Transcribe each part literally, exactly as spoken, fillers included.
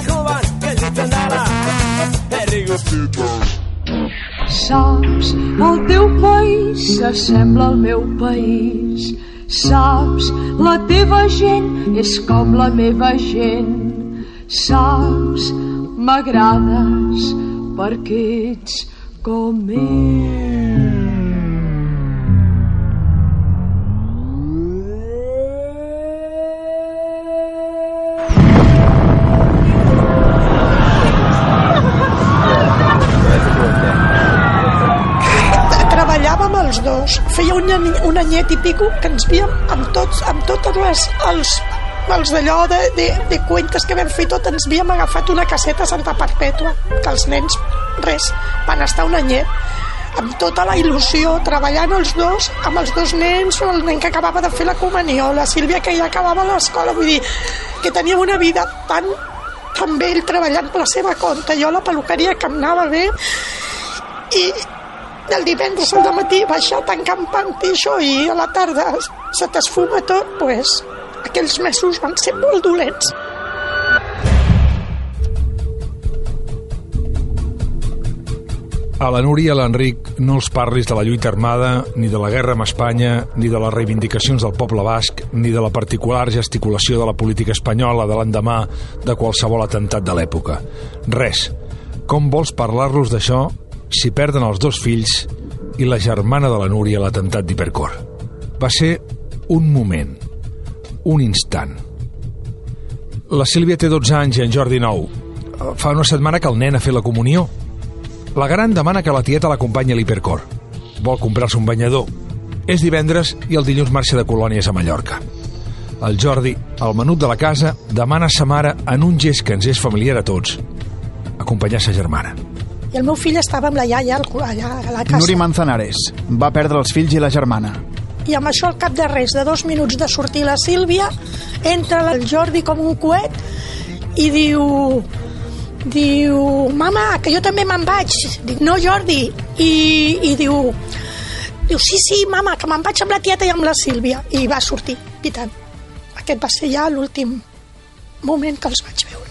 joven que dicen ara Erigo. Saps, el teu país s'assembla al meu país. Saps, la teva gent és com la meva gent. Saps, m'agrades perquè ets com ell. Treballàvem els dos, feia un, any, un anyet i pico que ens víem amb tots, amb totes les, els, els d'allò de, de, de cuentes que vam fer tot, ens havíem agafat una caseta a Santa Perpètua, que els nens, res, van estar un anyet, amb tota la il·lusió, treballant els dos, amb els dos nens, el nen que acabava de fer la comunió, la Sílvia que ja acabava l'escola, vull dir, que teníem una vida tan, tan bé, ell treballant per la seva compte, jo a la peluqueria que em anava bé, i el divendres al matí baixar tancant pantiixo i a la tarda se t'esfuma tot, pues, aquells mesos van ser molt dolents. A la Núria i a l'Enric no els parlis de la lluita armada, ni de la guerra amb Espanya, ni de les reivindicacions del poble basc, ni de la particular gesticulació de la política espanyola de l'endemà de qualsevol atemptat de l'època. Res. Com vols parlar-los d'això si perden els dos fills i la germana de la Núria a l'atemptat d'Hipercor? Va ser un moment, un instant. La Sílvia té dotze anys i en Jordi nou. Fa una setmana que el nen ha fet la comunió. La gran demana que la tieta l'acompanyi a l'Hipercor. Vol comprar-se un banyador. És divendres i el dilluns marxa de colònies a Mallorca. El Jordi, el menut de la casa, demana a sa mare, en un gest que ens és familiar a tots, acompanyar sa germana. I el meu fill estava amb la iaia allà a la casa. Nuri Manzanares va perdre els fills i la germana. I amb això, al cap de res, de dos minuts de sortir la Sílvia, entra el Jordi com un coet i diu... Diu, mama, que jo també me'n vaig. Dic, no, Jordi. I, i diu, diu, sí, sí, mama, que me'n vaig amb la tieta i amb la Sílvia. I va sortir, pitant. Aquest va ser ja l'últim moment que els vaig veure.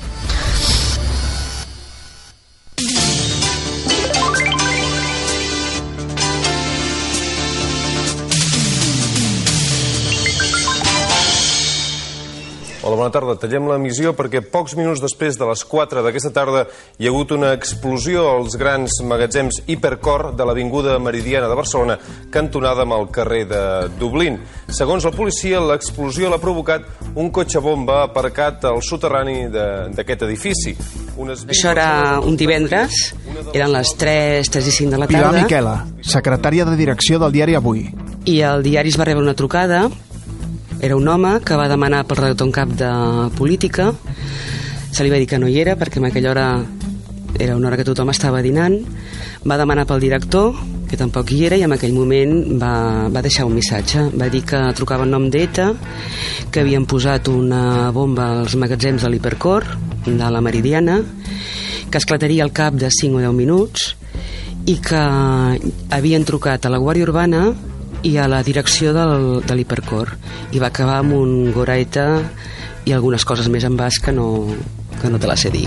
Hola, bona tarda. Tallem l'emissió perquè pocs minuts després de les quatre d'aquesta tarda hi ha hagut una explosió als grans magatzems Hipercor de l'Avinguda Meridiana de Barcelona, cantonada amb el carrer de Dublín. Segons la policia, l'explosió l'ha provocat un cotxe bomba aparcat al soterrani d'aquest edifici. Unes... Això era un divendres, eren les tres, tres i cinc de la tarda. Pilar Miquela, secretària de direcció del diari Avui. I el diari es va rebre una trucada. Era un home que va demanar pel redactor en cap de política. Se li va dir que no hi era perquè en aquella hora era una hora que tothom estava dinant. Va demanar pel director, que tampoc hi era, i en aquell moment va, va deixar un missatge. Va dir que trucava en nom d'ETA, que havien posat una bomba als magatzems de l'Hipercor, de la Meridiana, que esclataria al cap de cinc o deu minuts i que havien trucat a la Guàrdia Urbana i a la direcció del, de l'Hipercor, i va acabar amb un goraeta i algunes coses més en basc que no, que no te la sé dir.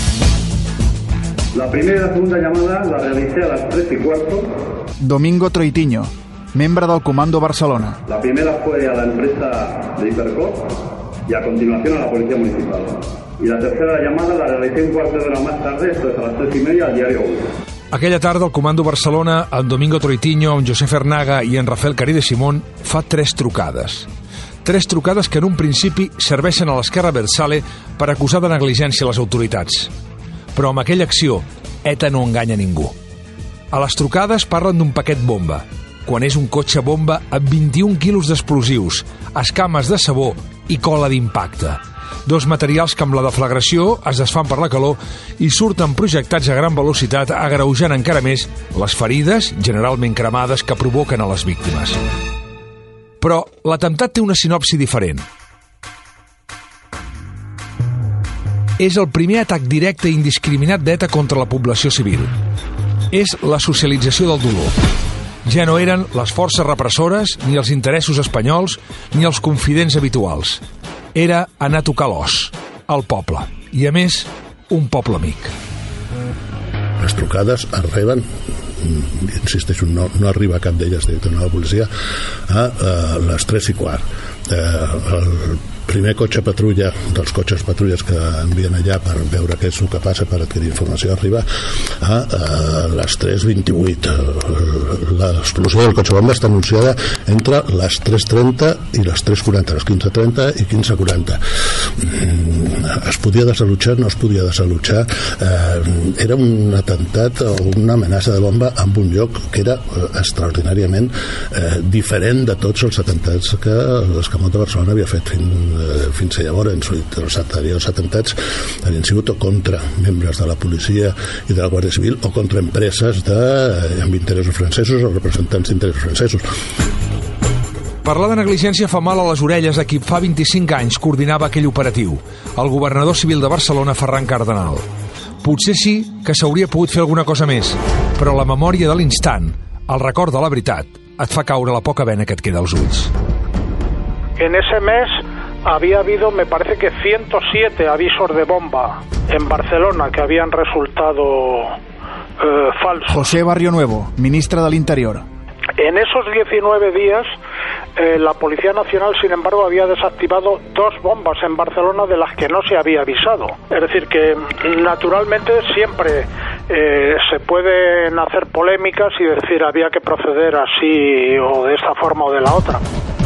La primera y la segunda llamada la realicé a las tres y cuarto. Domingo Troitiño, membre del Comando Barcelona. La primera fue a la empresa de Hipercor y a continuación a la Policía Municipal. Y la tercera llamada la realicé un cuarto de hora más tarde, esto es a las tres y media, al diario uno. Aquella tarda, el Comando Barcelona, en Domingo Troitiño, en José Fernaga i en Rafael Caride Simón, fa tres trucades. Tres trucades que en un principi serveixen a l'esquerra Bersale per acusar de negligència a les autoritats. Però amb aquella acció, ETA no enganya ningú. A les trucades parlen d'un paquet bomba, quan és un cotxe bomba amb vint-i-un quilos d'explosius, escames de sabó i cola d'impacte. Dos materials que amb la deflagració es desfan per la calor i surten projectats a gran velocitat, agreujant encara més les ferides, generalment cremades, que provoquen a les víctimes. Però l'atemptat té una sinopsi diferent. És el primer atac directe i indiscriminat d'ETA contra la població civil. És la socialització del dolor. Ja no eren les forces repressores, ni els interessos espanyols, ni els confidents habituals. Era anar a tocar l'os, al poble. I, a més, un poble amic. Les trucades es reben, insisteixo, no, no arriba cap d'elles directament a la policia, a, a les tres i quart. Eh, el primer cotxe patrulla, dels cotxes patrulles que envien allà per veure què és el que passa, per adquirir informació, arriba a, a les tres vint-i-vuit. L'explosió del cotxe bomba està anunciada entre les tres trenta i les tres quaranta, les quinze trenta i quinze quaranta. Es podia desallotjar, no es podia desallotjar. Eh, era un atemptat o una amenaça de bomba en un lloc que era extraordinàriament eh, diferent de tots els atemptats que l'Escamot de Barcelona havia fet fins fins a llavors. Els anteriors atemptats havien sigut o contra membres de la policia i de la Guàrdia Civil o contra empreses de, amb interessos francesos o representants d'interessos francesos. Parlar de negligència fa mal a les orelles a qui fa vint-i-cinc anys coordinava aquell operatiu, el governador civil de Barcelona, Ferran Cardenal. Potser sí que s'hauria pogut fer alguna cosa més, però la memòria de l'instant, el record de la veritat, et fa caure la poca vena que et queda als ulls. En ese mes había habido, me parece que ciento siete avisos de bomba en Barcelona que habían resultado eh, falsos. José Barrio Nuevo, ministre del Interior. En esos diecinueve días, eh, la Policía Nacional, sin embargo, había desactivado dos bombas en Barcelona de las que no se había avisado. Es decir, que naturalmente siempre eh, se pueden hacer polémicas y decir había que proceder así o de esta forma o de la otra.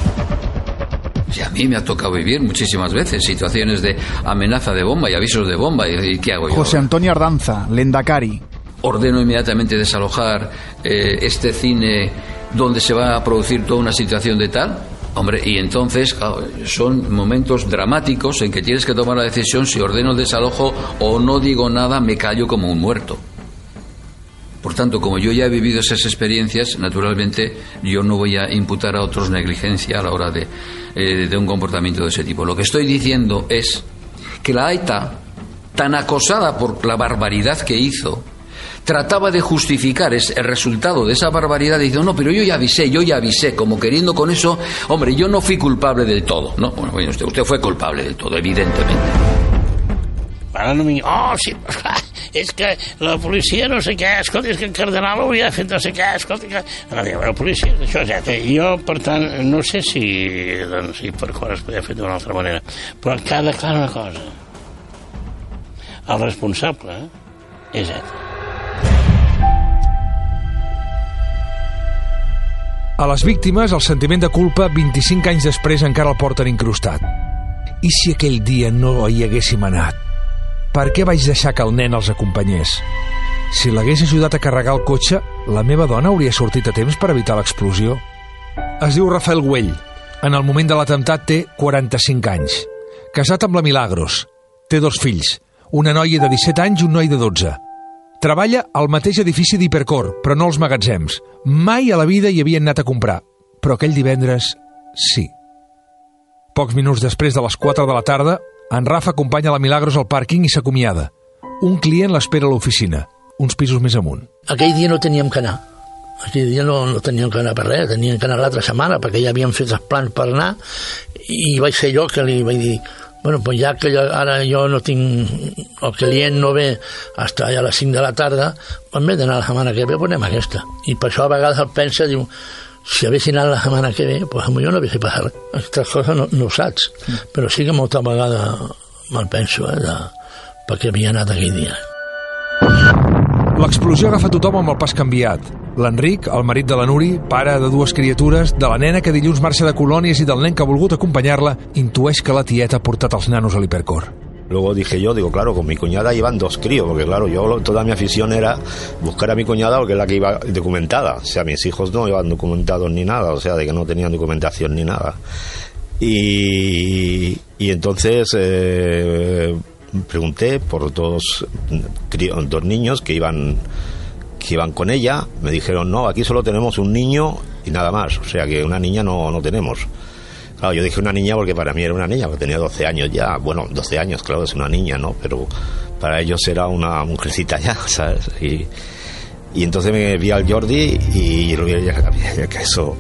Y a mí me ha tocado vivir muchísimas veces situaciones de amenaza de bomba y avisos de bomba. ¿Y qué hago yo? José Antonio Ardanza, Lendakari. Ordeno inmediatamente desalojar eh, este cine donde se va a producir toda una situación de tal. Hombre, y entonces, claro, son momentos dramáticos en que tienes que tomar la decisión si ordeno el desalojo o no digo nada, me callo como un muerto. Por tanto, como yo ya he vivido esas experiencias, naturalmente yo no voy a imputar a otros negligencia a la hora de, eh, de un comportamiento de ese tipo. Lo que estoy diciendo es que la ETA, tan acosada por la barbaridad que hizo, trataba de justificar el resultado de esa barbaridad diciendo, no, pero yo ya avisé, yo ya avisé, como queriendo con eso, hombre, yo no fui culpable del todo. No, bueno, bueno usted, usted fue culpable del todo, evidentemente. Ara no m'hi... Oh, sí, és que la policia no sé què, escolta, és que el cardenal hauria fet no sé què, escolta, que... La policia, això és... Jo, per tant, no sé si, doncs, si per cor es podia fer d'una altra manera, però cada clar una cosa. El responsable és ETA. A les víctimes, el sentiment de culpa vint-i-cinc anys després encara el porten incrustat. I si aquell dia no hi haguéssim anat? Per què vaig deixar que el nen els acompanyés? Si l'hagués ajudat a carregar el cotxe, la meva dona hauria sortit a temps per evitar l'explosió. Es diu Rafael Güell. En el moment de l'atemptat té quaranta-cinc anys. Casat amb la Milagros. Té dos fills, una noia de disset anys i un noi de dotze. Treballa al mateix edifici d'Hipercor, però no als magatzems. Mai a la vida hi havien anat a comprar, però aquell divendres sí. Pocs minuts després de les quatre de la tarda, en Rafa acompanya la Milagros al pàrquing i s'acomiada. Un client l'espera a l'oficina, uns pisos més amunt. Aquell dia no teníem que anar. Aquell dia no, no teníem que anar per res, teníem que anar l'altra setmana, perquè ja havíem fet els plans per anar, i vaig ser jo que li vaig dir, bueno, pues ja que ara jo no tinc, el client no ve fins a les cinc de la tarda, en vez d'anar la setmana que ve, pues anem aquesta. I per això a vegades el pensa, diu, si haguessin anat la setmana que ve, pues potser no hagués passat res. Aquestes coses no, no ho saps, però sí que molta vegada me'l penso, eh, de, perquè havia anat aquell dia. L'explosió agafa tothom amb el pas canviat. L'Enric, el marit de la Nuri, pare de dues criatures, de la nena que dilluns marxa de colònies i del nen que ha volgut acompanyar-la, intueix que la tieta ha portat els nanos a l'Hipercor. Luego dije yo, digo, claro, con mi cuñada iban dos críos, porque claro, yo toda mi afición era buscar a mi cuñada porque es la que iba documentada. O sea, mis hijos no iban documentados ni nada, o sea, de que no tenían documentación ni nada. Y, y entonces eh, pregunté por dos, dos niños que iban, que iban con ella. Me dijeron, no, aquí solo tenemos un niño y nada más, o sea que una niña no, no tenemos. Claro, yo dije una niña porque para mí era una niña, porque tenía doce años ya. Bueno, doce años, claro, es una niña, ¿no? Pero para ellos era una mujercita ya, ¿sabes? Y, y entonces me vi al Jordi y lo vi ella que eso...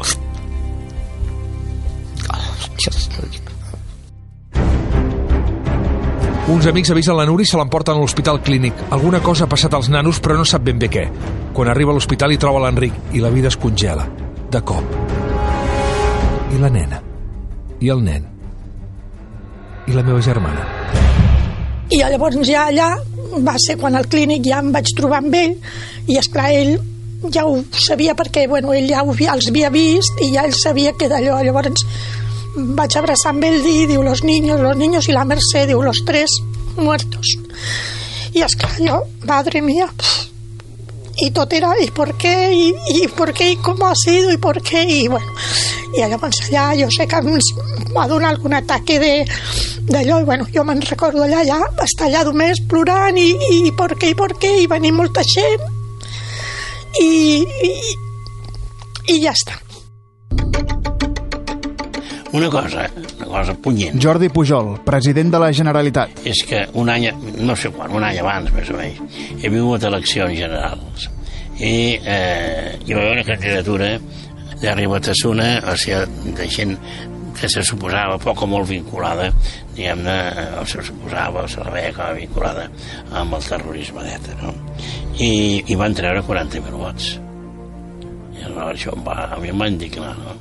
Uns amics avisen la Núria i se l'emporten a l'hospital clínic. Alguna cosa ha passat als nanos, però no sap ben bé què. Quan arriba a l'hospital hi troba l'Enric i la vida es congela, de cop. I la nena? I el nen? I la meva germana? I llavors ja allà va ser quan al clínic ja em vaig trobar amb ell i esclar, ell ja ho sabia perquè bueno, ell ja ho havia, els havia vist i ja ell sabia que d'allò. Llavors vaig abraçar amb ell i diu los niños, los niños i la Mercè diu los tres muertos. I esclar, jo, madre mía, i tot era i per què, i, i per què, i com ha sido, i per què, i bueno, i llavors allà jo sé que em va donar algun ataque de d'allò, i bueno, jo me'n recordo allà, ja estar allà només plorant, i, i per què, i per què, i venir molta gent, i, i, i ja està. Una cosa, una cosa punyent. Jordi Pujol, president de la Generalitat. És que un any, no sé quan, un any abans més o menys, he vingut a eleccions generals i eh, hi va haver una candidatura de Ribatasuna, o sigui, de gent que se suposava poc o molt vinculada, diguem-ne, o se suposava, o se la veia com a vinculada amb el terrorisme d'Eta, no? I, i van treure quaranta mil vots. I llavors això em va, a mi em va indignar, no?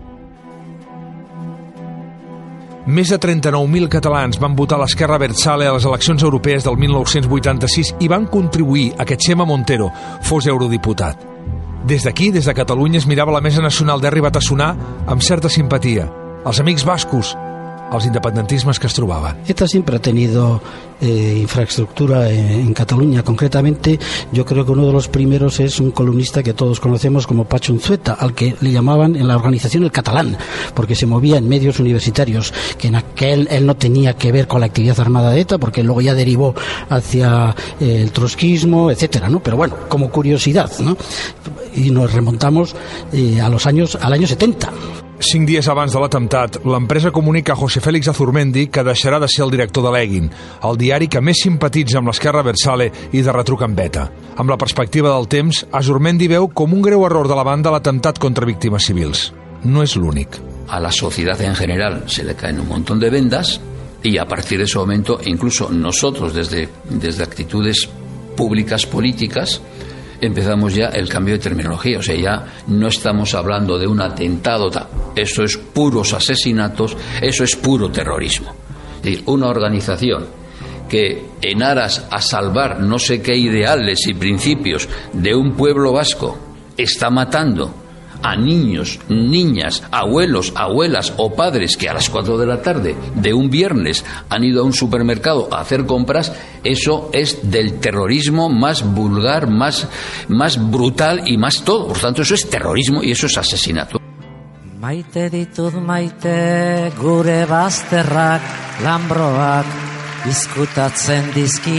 Més de trenta-nou mil catalans van votar l'Esquerra Abertzale a les eleccions europees del mil nou-cents vuitanta-sis i van contribuir a que Txema Montero fos eurodiputat. Des d'aquí, des de Catalunya, es mirava la Mesa Nacional d'Ha arribat a sonar amb certa simpatia. Els amics bascos, els independentismes que es trobaven. ETA siempre ha tenido eh, infraestructura en, en Cataluña. Concretamente, yo creo que uno de los primeros es un columnista que todos conocemos como Pacho Unzueta, al que le llamaban en la organización el catalán, porque se movía en medios universitarios, que en aquel él no tenía que ver con la actividad armada de ETA, porque luego ya derivó hacia eh, el trotskismo, etcétera, ¿no? Pero bueno, como curiosidad, ¿no? Y nos remontamos eh, a los años, al año setenta. Cinc dies abans de l'atemptat, l'empresa comunica a José Félix Azurmendi que deixarà de ser el director de l'Egin, el diari que més simpatitza amb l'Esquerra Abertzale i de retruc amb ETA. Amb la perspectiva del temps, Azurmendi veu com un greu error de la banda l'atemptat contra víctimes civils. No és l'únic. A la sociedad en general se le caen un montón de vendas y a partir de ese momento, incluso nosotros desde, desde actitudes públicas políticas, empezamos ya el cambio de terminología, o sea, ya no estamos hablando de un atentado, eso es puros asesinatos, eso es puro terrorismo. Es decir, una organización que en aras a salvar no sé qué ideales y principios de un pueblo vasco está matando a niños, niñas, abuelos, abuelas o padres que a las cuatro de la tarde de un viernes han ido a un supermercado a hacer compras, eso es del terrorismo más vulgar, más, más brutal y más todo. Por tanto, eso es terrorismo y eso es asesinato. Maite ditut maite gure bazterrak, lambroak, izkutatzen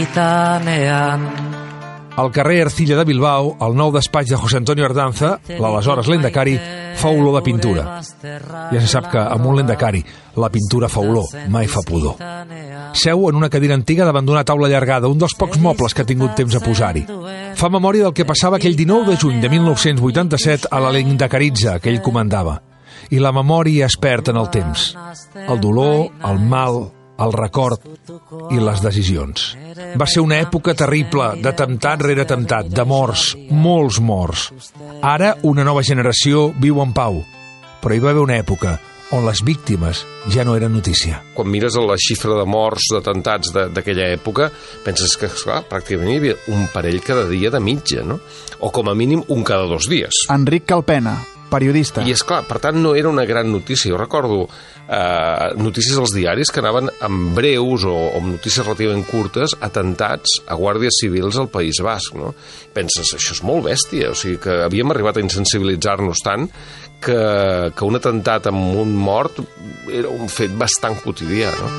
dizkitanean. Al carrer Ercilla de Bilbao, el nou despatx de José Antonio Ardanza, l'aleshores lendakari, fa olor de pintura. Ja se sap que amb un lendakari la pintura fa olor, mai fa pudor. Seu en una cadira antiga davant d'una taula allargada, un dels pocs mobles que ha tingut temps a posar-hi. Fa memòria del que passava aquell dinou de juny de mil nou-cents vuitanta-set a la Lendakaritza que ell comandava. I la memòria es perd en el temps. El dolor, el mal, el record i les decisions. Va ser una època terrible, d'atemptat rere atemptat, de morts, molts morts. Ara una nova generació viu en pau, però hi va haver una època on les víctimes ja no eren notícia. Quan mires la xifra de morts, d'atemptats d'aquella època, penses que, esclar, pràcticament hi havia un parell cada dia de mitja, no? O com a mínim un cada dos dies. Enric Calpena, periodista. I és clar, per tant, no era una gran notícia. Jo recordo eh, notícies als diaris que anaven amb breus o, o amb notícies relativament curtes, atemptats a guàrdies civils al País Basc, no? Penses, això és molt bèstia, o sigui que havíem arribat a insensibilitzar-nos tant que, que un atemptat amb un mort era un fet bastant quotidià, no?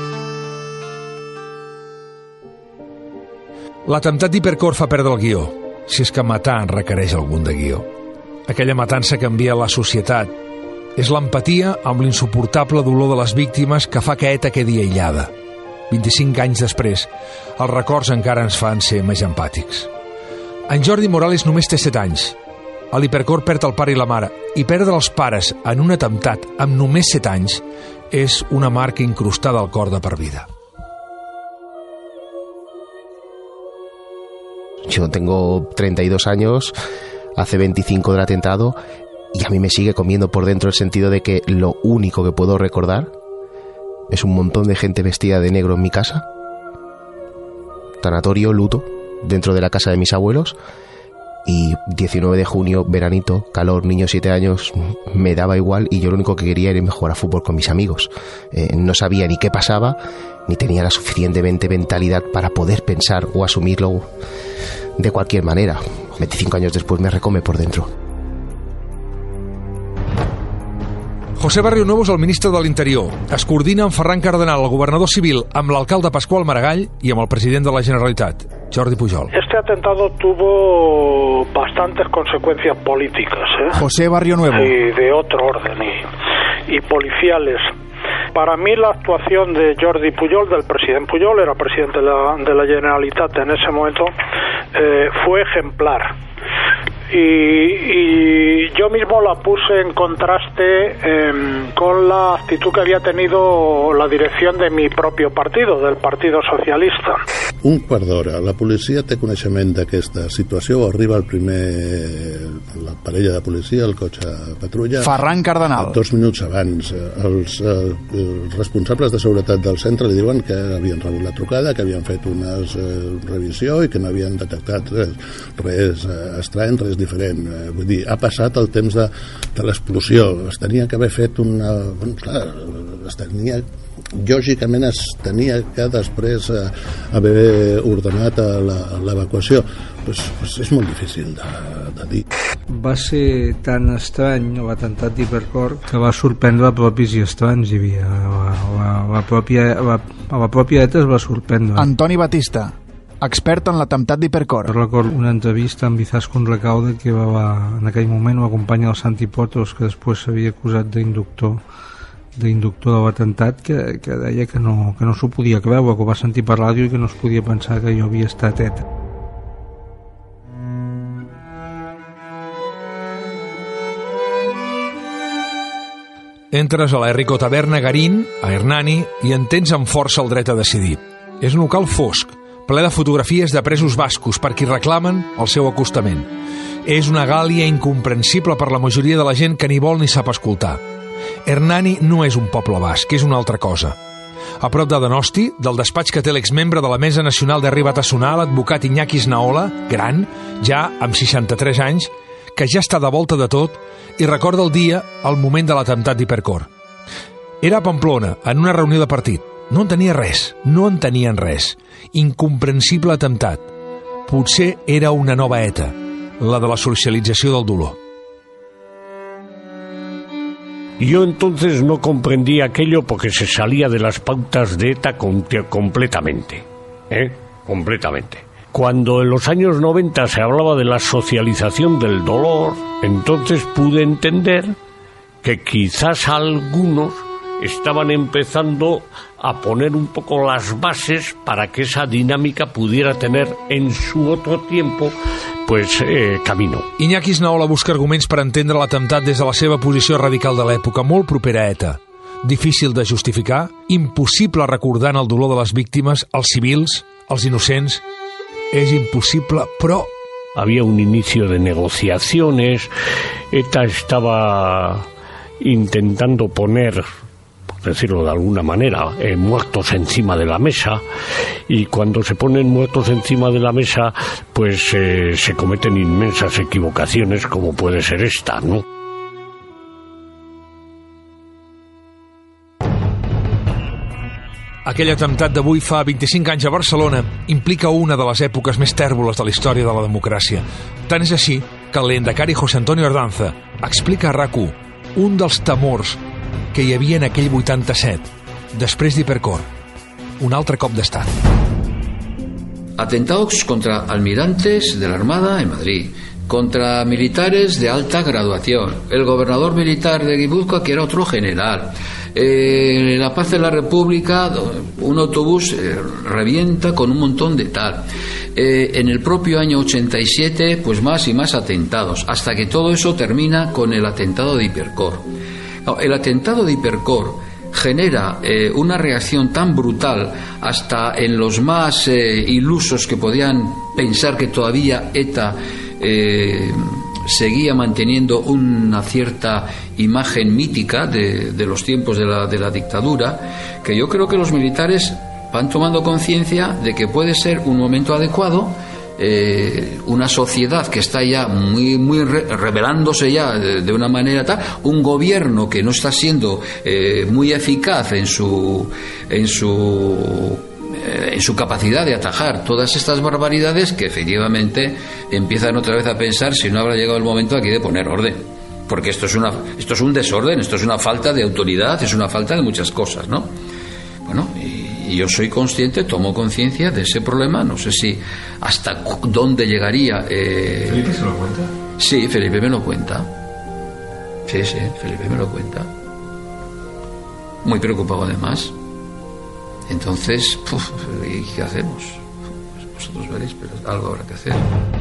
L'atemptat d'Hipercor fa perdre el guió, si és que matar en requereix algun de guió. Aquella matança canvia la societat. És l'empatia amb l'insuportable dolor de les víctimes que fa que ETA quedi aïllada. vint-i-cinc anys després, els records encara ens fan ser més empàtics. En Jordi Morales només té set anys. A l'Hipercor perd el pare i la mare, i perdre els pares en un atemptat amb només set anys és una marca incrustada al cor de per vida. Yo tengo treinta y dos años, hace veinticinco del atentado, y a mí me sigue comiendo por dentro el sentido de que lo único que puedo recordar es un montón de gente vestida de negro en mi casa, tanatorio, luto, dentro de la casa de mis abuelos, y diecinueve de junio, veranito, calor, niño siete años, me daba igual, y yo lo único que quería era irme a jugar a fútbol con mis amigos. Eh, no sabía ni qué pasaba, ni tenía la suficientemente mentalidad para poder pensar o asumirlo de cualquier manera. veinticinco años después me recome por dentro. José Barrionuevo és el ministre de l'Interior. Es coordina amb Ferran Cardenal, el governador civil, amb l'alcalde Pasqual Maragall i amb el president de la Generalitat, Jordi Pujol. Este atentado tuvo bastantes consecuencias políticas, ¿eh? José Barrionuevo. Y de otro orden, y, y policiales. Para mí la actuación de Jordi Pujol, del presidente Pujol, era presidente de la, de la Generalitat en ese momento, eh, fue ejemplar. Y, y yo mismo la puse en contraste eh, con la actitud que había tenido la dirección de mi propio partido, del Partido Socialista. Un quart d'hora, la policia té coneixement d'aquesta situació, arriba el primer, la parella de policia, el cotxe patrulla. Ferran Cardenal. Dos minuts abans, els, eh, els responsables de seguretat del centre li diuen que havien rebut la trucada, que havien fet una eh, revisió i que no havien detectat res, res eh, estrany, res diferent. Eh, vull dir, ha passat el temps de, de l'explosió. Es tenia que haver fet una... Bueno, clar, es tenia... Lògicament es tenia que després eh, haver ordenat l'evacuació. Pues, pues és molt difícil de, de dir. Va ser tan estrany l'atemptat d'Hipercor que va sorprendre propis i estranys. Hi havia la, la, la, pròpia, la, la pròpia ETA es va sorprendre. Antoni Batista, expert en l'atemptat d'Hipercor. Recordo una entrevista amb Izaskun Recaude que va, va, en aquell moment l'acompanya el Santi Potros, que després s'havia acusat d'inductor d'inductor de l'atemptat, que, que deia que no, que no s'ho podia creure, que ho va sentir per ràdio i que no es podia pensar que jo havia estat ETA. Entres a la Enrico Taverna Garín, a Hernani, i en tens amb força el dret a decidir. És un local fosc, ple de fotografies de presos bascos per qui reclamen el seu acostament. És una gàlia incomprensible per la majoria de la gent que ni vol ni sap escoltar. Hernani no és un poble basc, és una altra cosa. A prop de Donosti, del despatx que té l'exmembre de la Mesa Nacional de Ribatasunà, l'advocat Iñaki Snaola, gran, ja amb seixanta-tres anys, que ja està de volta de tot i recorda el dia, el moment de l'atemptat d'Hipercor. Era a Pamplona, en una reunió de partit. No en tenia res, no en tenien res. Incomprensible atemptat. Potser era una nova ETA, la de la socialització del dolor. Yo entonces no comprendía aquello porque se salía de las pautas de ETA completamente, ¿eh? Completamente. Cuando en los años noventa se hablaba de la socialización del dolor, entonces pude entender que quizás algunos estaban empezando a poner un poco las bases para que esa dinámica pudiera tener en su otro tiempo pues eh, camino. Iñaki Snaola busca arguments per entendre l'atemptat des de la seva posició radical de l'època, molt propera a ETA. Difícil de justificar, impossible recordant el dolor de les víctimes, els civils, els innocents. És impossible, però... Había un inicio de negociaciones, ETA estaba intentando poner, por decirlo de alguna manera, eh, muertos encima de la mesa, y cuando se ponen muertos encima de la mesa, pues eh, se cometen inmensas equivocaciones, como puede ser esta, ¿no? Aquell atemptat d'avui fa vint-i-cinc anys a Barcelona implica una de les èpoques més tèrboles de la història de la democràcia. Tant és així que el lehendakari José Antonio Ardanza explica a RAC u un dels temors que hi havia en aquell vuitanta-set, després d'Hipercor, un altre cop d'estat. Atentados contra almirantes de la Armada en Madrid, contra militares de alta graduación, el gobernador militar de Guipúzcoa, que era otro general. Eh, en la Paz de la República, un autobús eh, revienta con un montón de tal. Eh, en el propio año ochenta y siete, pues más y más atentados, hasta que todo eso termina con el atentado de Hipercor. No, el atentado de Hipercor genera eh, una reacción tan brutal hasta en los más eh, ilusos que podían pensar que todavía ETA eh, seguía manteniendo una cierta imagen mítica de, de los tiempos de la, de la dictadura, que yo creo que los militares van tomando conciencia de que puede ser un momento adecuado. Eh, una sociedad que está ya muy muy re revelándose ya de, de una manera tal, un gobierno que no está siendo eh, muy eficaz en su en su eh, en su capacidad de atajar todas estas barbaridades, que efectivamente empiezan otra vez a pensar si no habrá llegado el momento aquí de poner orden, porque esto es una esto es un desorden, esto es una falta de autoridad, es una falta de muchas cosas, ¿no? Bueno, y Y yo soy consciente, tomo conciencia de ese problema. No sé si hasta dónde llegaría. Eh... ¿Felipe se lo cuenta? Sí, Felipe me lo cuenta. Sí, sí, Felipe me lo cuenta. Muy preocupado además. Entonces, puf, ¿y qué hacemos? Pues vosotros veréis, pero algo habrá que hacer.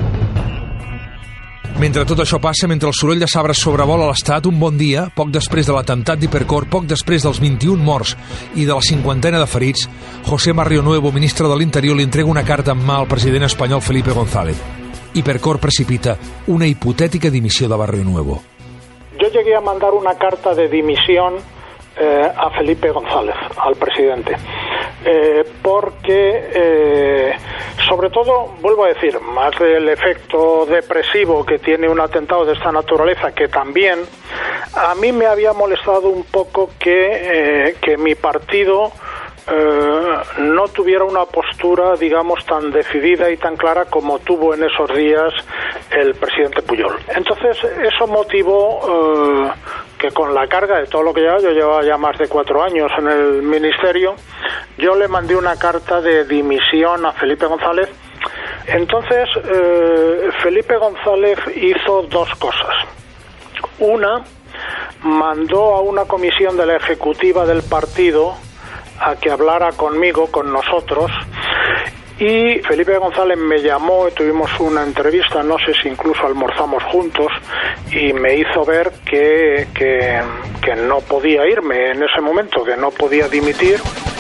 Mentre tot això passa, mentre el soroll de sabres sobrevola l'Estat, un bon dia, poc després de l'atemptat d'Hipercor, poc després dels vint-i-un morts i de la cinquantena de ferits, José Barrio Nuevo, ministre de l'Interior, li entrega una carta en mà al president espanyol Felipe González. Hipercor precipita una hipotètica dimissió de Barrio Nuevo. Yo llegué a mandar una carta de dimisión eh, a Felipe González, al presidente, eh, porque eh, sobre todo, vuelvo a decir, más del efecto depresivo que tiene un atentado de esta naturaleza, que también a mí me había molestado un poco que, eh, que mi partido eh, no tuviera una postura, digamos, tan decidida y tan clara como tuvo en esos días el presidente Pujol. Entonces, eso motivó eh, que con la carga de todo lo que llevaba, yo llevaba ya más de cuatro años en el ministerio, yo le mandé una carta de dimisión a Felipe González. Entonces, eh, Felipe González hizo dos cosas. Una, mandó a una comisión de la ejecutiva del partido a que hablara conmigo, con nosotros, y Felipe González me llamó y tuvimos una entrevista, no sé si incluso almorzamos juntos, y me hizo ver que, que, que no podía irme en ese momento, que no podía dimitir.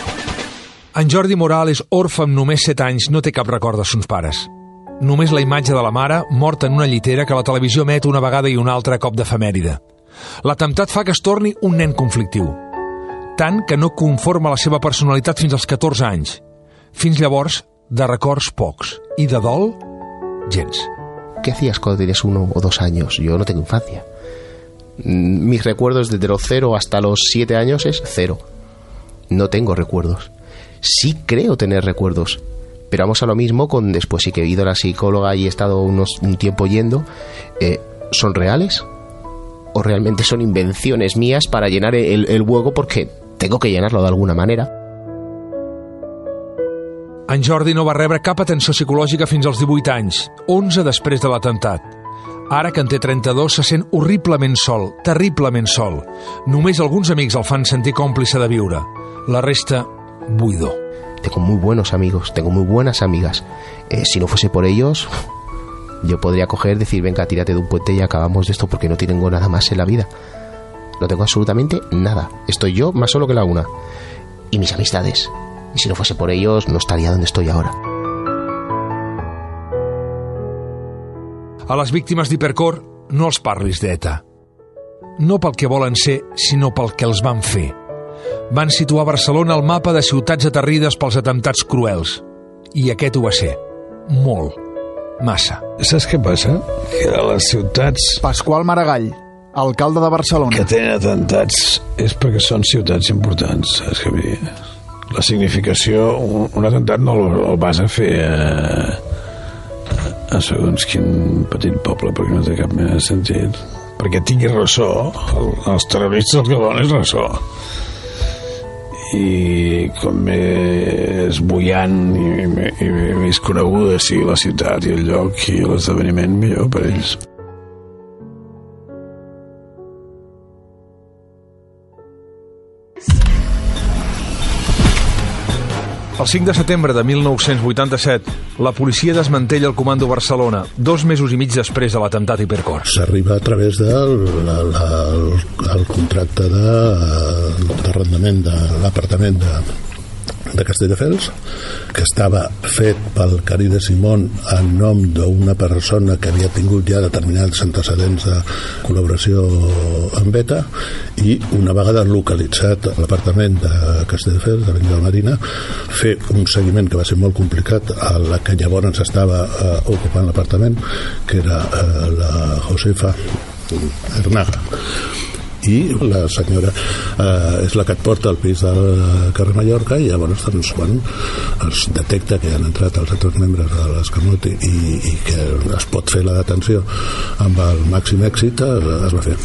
En Jordi Morales, orfe amb només set anys, no té cap record de sons pares. Només la imatge de la mare, morta en una llitera que la televisió emet una vegada i una altra a cop d'efemèride. L'atemptat fa que es torni un nen conflictiu. Tant que no conforma la seva personalitat fins als catorze anys. Fins llavors, de records pocs. I de dol, gens. ¿Qué hacías cuando tenías uno o dos años? Yo no tengo infancia. Mis recuerdos desde los cero hasta los siete años es cero. No tengo recuerdos. Sí creo tener recuerdos, pero vamos a lo mismo con después sí que he ido a la psicóloga y he estado unos, un tiempo yendo. Eh, ¿Son reales? ¿O realmente son invenciones mías para llenar el, el hueco porque tengo que llenarlo de alguna manera? En Jordi no va rebre cap atenció psicològica fins als divuit anys, onze després de l'atemptat. Ara que en té trenta-dos se sent horriblement sol, terriblement sol. Només alguns amics el fan sentir còmplice de viure. La resta, buido. Tengo muy buenos amigos, tengo muy buenas amigas. Eh, si no fuese por ellos, yo podría coger, decir, venga, tírate de un puente y acabamos de esto porque no tengo nada más en la vida. No tengo absolutamente nada. Estoy yo más solo que la una. Y mis amistades. Y si no fuese por ellos, no estaría donde estoy ahora. A les víctimes d'Hipercor no els parlis d'ETA. No pel que volen ser, sinó pel que els van fer. Van situar Barcelona al mapa de ciutats aterrides pels atemptats cruels. I aquest ho va ser. Molt. Massa. Saps què passa? Que a les ciutats... Pasqual Maragall, alcalde de Barcelona. Que tenen atemptats és perquè són ciutats importants, saps què vull dir? La significació, un, un atemptat no el, el vas a fer a, a segons quin petit poble, perquè no té cap mena de sentit. Perquè tingui ressò, el, els terroristes el que volen és ressò. I com més bullant i, i, i més coneguda sigui la ciutat i el lloc i l'esdeveniment, millor per ells. El cinc de setembre de mil nou-cents vuitanta-set, la policia desmantella el Comando Barcelona, dos mesos i mig després de l'atemptat Hipercor. S'arriba a través del la, la, el, el contracte d'arrendament de, de l'apartament de, de Castelldefels, que estava fet pel Caride Simón en nom d'una persona que havia tingut ja determinats antecedents de col·laboració amb ETA, i una vegada localitzat l'apartament de Castelldefels, de l'Illa Marina, fer un seguiment que va ser molt complicat a la que llavors estava eh, ocupant l'apartament, que era eh, la Josefa Hernaga, i la senyora eh, és la que et porta al pis del carrer Mallorca, i llavors doncs, quan es detecta que han entrat els altres membres de l'Escamot i, i que es pot fer la detenció amb el màxim èxit, es va fer.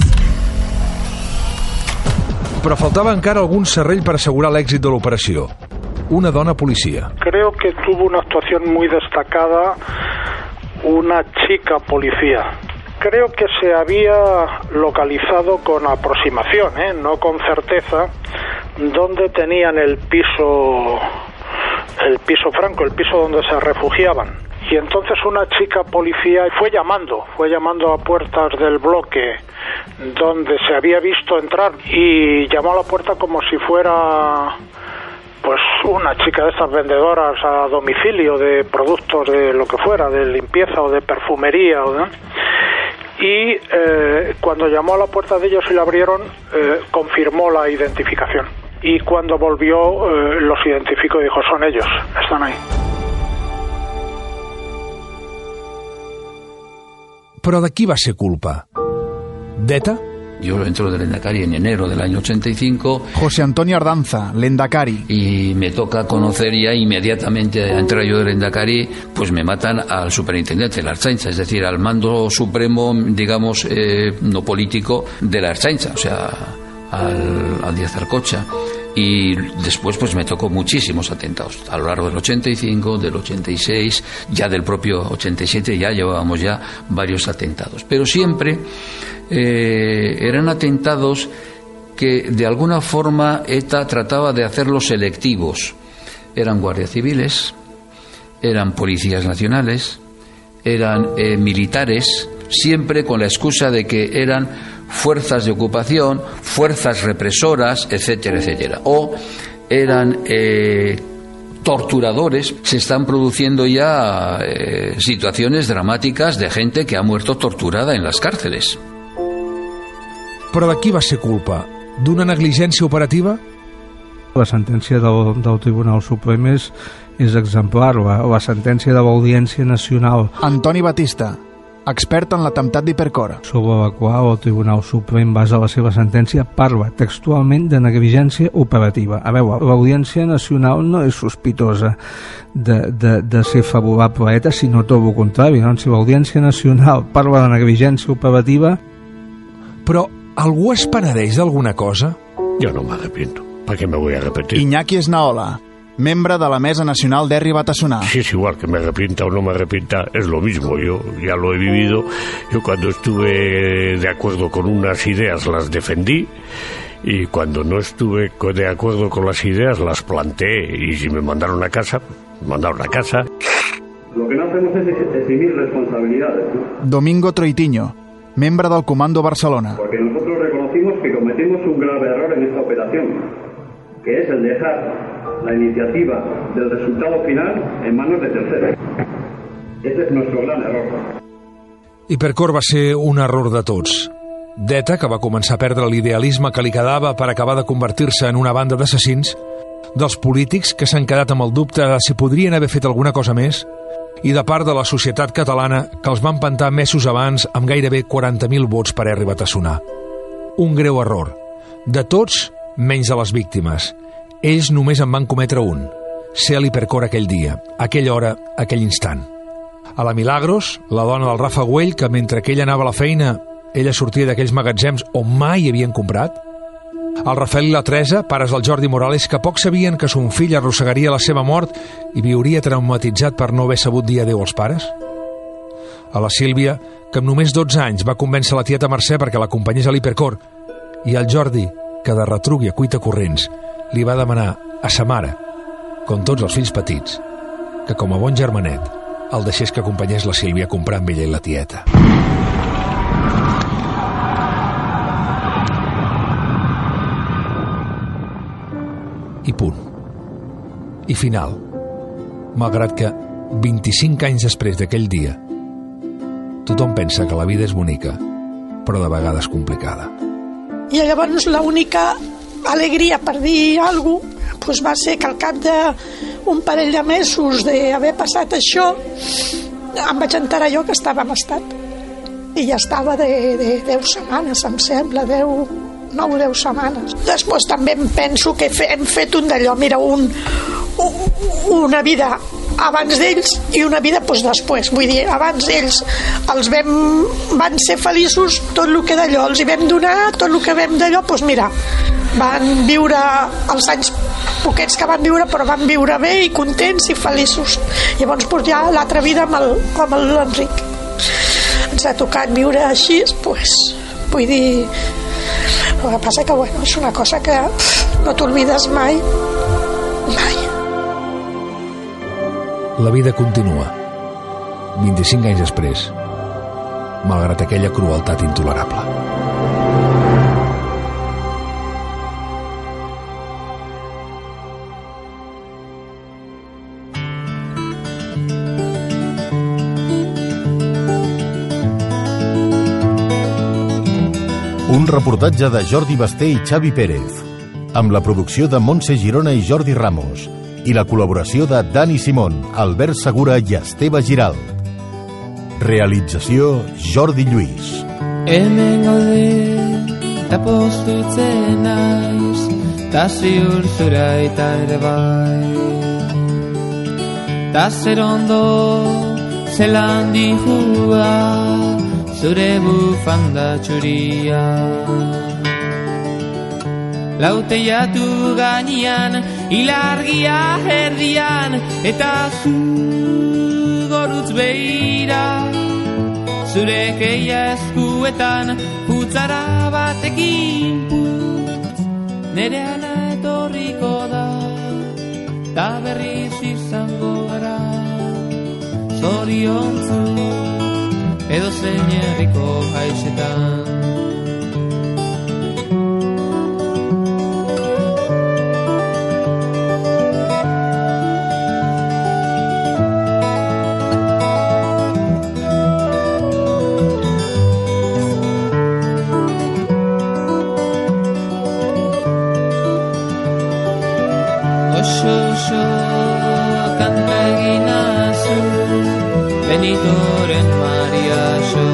Però faltava encara algun serrell per assegurar l'èxit de l'operació. Una dona policia. Creo que tuvo una actuación muy destacada una chica policía. Creo que se había localizado con aproximación, ¿eh? No con certeza, dónde tenían el piso, el piso franco, el piso donde se refugiaban. Y entonces una chica policía fue llamando, fue llamando a puertas del bloque donde se había visto entrar, y llamó a la puerta como si fuera pues una chica de estas vendedoras a domicilio de productos de lo que fuera, de limpieza o de perfumería, ¿no? Y eh, cuando llamó a la puerta de ellos y la abrieron, eh, confirmó la identificación. Y cuando volvió, eh, los identificó y dijo, son ellos, están ahí. Però de qui va ser culpa? ¿d'ETA? Yo entro del Lendakari en enero del año ochenta y cinco. José Antonio Ardanza, Lendakari. Y me toca conocer ya inmediatamente, a entrar yo del Lendakari, pues me matan al superintendente de la Ertzaintza, es decir, al mando supremo, digamos, eh, no político de la Ertzaintza, o sea, al, al Díaz Arcocha. Y después pues me tocó muchísimos atentados a lo largo del ochenta y cinco, del ochenta y seis, ya del propio ochenta y siete ya llevábamos ya varios atentados, pero siempre eh, eran atentados que de alguna forma ETA trataba de hacerlos selectivos. Eran guardias civiles, eran policías nacionales, eran eh, militares, siempre con la excusa de que eran fuerzas de ocupación, fuerzas represoras, etcétera, etcétera. O eran eh, torturadores. Se están produciendo ya eh, situaciones dramáticas de gente que ha muerto torturada en las cárceles. Però de qui va ser culpa? D'una negligència operativa? La sentència del, del Tribunal Suprem és, és exemplar. La, la sentència de l'Audiència Nacional, Antoni Batista, expert en l'atemptat d'Hipercor, sobre la qual el Tribunal Suprem basa la seva sentència, parla textualment de negligència operativa. A veure, l'Audiència Nacional no és sospitosa de, de, de ser favorable a ETA, sinó tot el contrari, no? Si l'Audiència Nacional parla de negligència operativa... Però algú es penedeix d'alguna cosa? Yo no me arrepiento. ¿Para qué me voy a arrepentir? Iñaki Esnaola, miembro de la Mesa Nacional de Herri Batasuna. Si es igual que me arrepienta o no me arrepienta, es lo mismo. Yo ya lo he vivido. Yo cuando estuve de acuerdo con unas ideas las defendí, y cuando no estuve de acuerdo con las ideas las planteé, y si me mandaron a casa, me mandaron a casa. Lo que no hacemos es eximir responsabilidades, ¿no? Domingo Troitiño, miembro del Comando Barcelona. Porque nosotros reconocimos que cometimos un grave error en esta operación, que es el dejar la iniciativa del resultado final en manos de terceros. Ese es nuestro gran error. Hipercor va ser un error de tots. d'ETA, que va començar a perdre l'idealisme que li quedava per acabar de convertir-se en una banda d'assassins, dels polítics que s'han quedat amb el dubte de si podrien haver fet alguna cosa més, i de part de la societat catalana, que els va empantar mesos abans amb gairebé quaranta mil vots per Herri Batasuna. Un greu error. De tots, menys de les víctimes. Ells només en van cometre un: ser a l'Hipercor aquell dia, aquella hora, aquell instant. A la Milagros, la dona del Rafa Güell, que mentre que ella anava a la feina, ella sortia d'aquells magatzems on mai havien comprat. El Rafael i la Teresa, pares del Jordi Morales, que poc sabien que son fill arrossegaria la seva mort i viuria traumatitzat per no haver sabut dir adéu als pares. A la Sílvia, que amb només dotze anys va convèncer la tieta Mercè perquè l'acompanyés a l'Hipercor, i al Jordi, que de retruc i a cuita corrents li va demanar a sa mare com tots els fills petits, que com a bon germanet el deixés que acompanyés la Sílvia a comprar amb ella i la tieta. I punt. I final. Malgrat que vint-i-cinc anys després d'aquell dia tothom pensa que la vida és bonica, però de vegades complicada. I llavors l'única alegria per dir alguna cosa pues va ser que al cap d'un parell de mesos d'haver passat això em vaig enterar jo que estava en estat, i ja estava de, de deu setmanes, em sembla, deu, nou o deu setmanes. Després també em penso que hem fet un d'allò, mira, un, una vida abans d'ells i una vida doncs, després. Vull dir, abans ells els vam, van ser feliços, tot el que d'allò els hi vam donar, tot el que vam d'allò, doncs mira, van viure els anys poquets que van viure, però van viure bé i contents i feliços. Llavors doncs, ja l'altra vida amb el, amb l'Enric ens ha tocat viure així, doncs, vull dir, el que passa que bueno, és una cosa que no t'oblides mai, mai. La vida continua, vint-i-cinc anys després, malgrat aquella crueltat intolerable. Un reportatge de Jordi Basté i Xavi Pérez, amb la producció de Montse Girona i Jordi Ramos, i la col·laboració de Dani Simón, Albert Segura i Esteve Giral. Realització Jordi Lluís. Hemen gaude, ta postutzen naiz, ta ziur zura eta ere bai. Ta zer ondo, zelan dihua, zure bufanda txuria. Lauteiatu gainean, ilargia erdian, eta zu gorutz behira. Zure keia eskuetan, putzara batekin putz, nere ana etorriko da, ta berriz izango gara. Zoriontzu, edo zein herriko haixetan. Benitoren Maria xo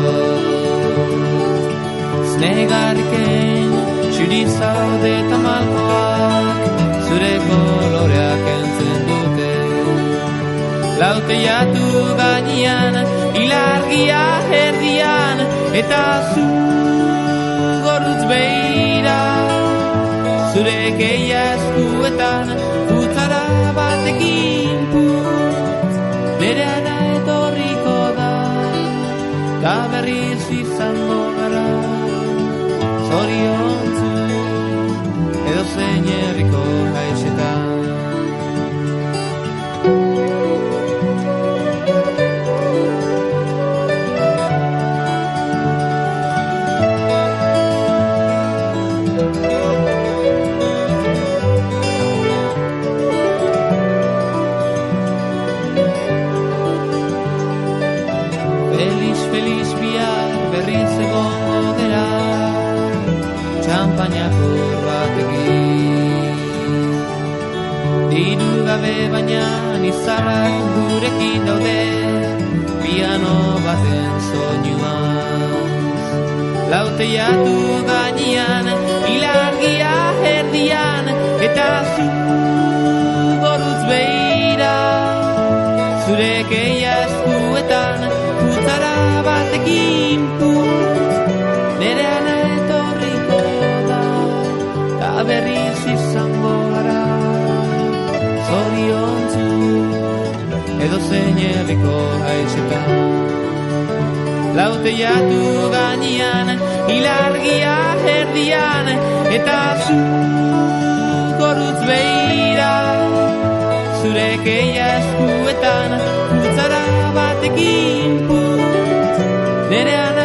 Znegarken txurit zaude tamalkoak, zure koloreak entzen dute. Lauteiatu gainean, ilargia erdian, eta zu gorutz behira. Zure keia eskuetan, putzara batekin putz, nere ana etorriko da, ta berriz izango gara. Zoriontzu, edo zein herriko haixetan. Champañakur batekin, diru gabe baina nizarrak gurekin daude, piano baten soinuaz. Lauteiatu gainean, ilargia erdian, eta zu gorutz behira. Zure keia eskuetan, putzara batekin putz, nere ana berriz izango gara. Zoriontzu, edo zein herriko haixetan. Lauteiatu gainean, ilargia erdian, eta zu gorutz behira. nekeia eskuetan, putzara batekin putz, nere